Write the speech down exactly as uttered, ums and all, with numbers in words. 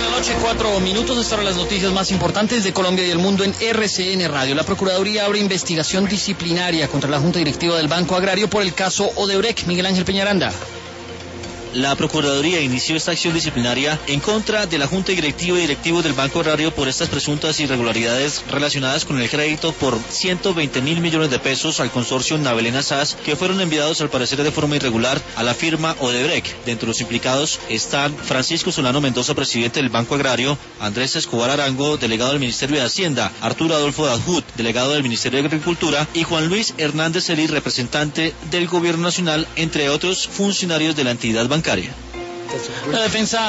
Noche, cuatro minutos. Estas son las noticias más importantes de Colombia y el mundo en R C N Radio. La Procuraduría abre investigación disciplinaria contra la Junta Directiva del Banco Agrario por el caso Odebrecht. Miguel Ángel Peñaranda. La Procuraduría inició esta acción disciplinaria en contra de la Junta Directiva y directivos del Banco Agrario por estas presuntas irregularidades relacionadas con el crédito por ciento veinte mil millones de pesos al consorcio Navelena S A S, que fueron enviados al parecer de forma irregular a la firma Odebrecht. Dentro de los implicados están Francisco Solano Mendoza, presidente del Banco Agrario, Andrés Escobar Arango, delegado del Ministerio de Hacienda, Arturo Adolfo Dajut, delegado del Ministerio de Agricultura, y Juan Luis Hernández Celis, representante del Gobierno Nacional, entre otros funcionarios de la entidad bancaria. La defensa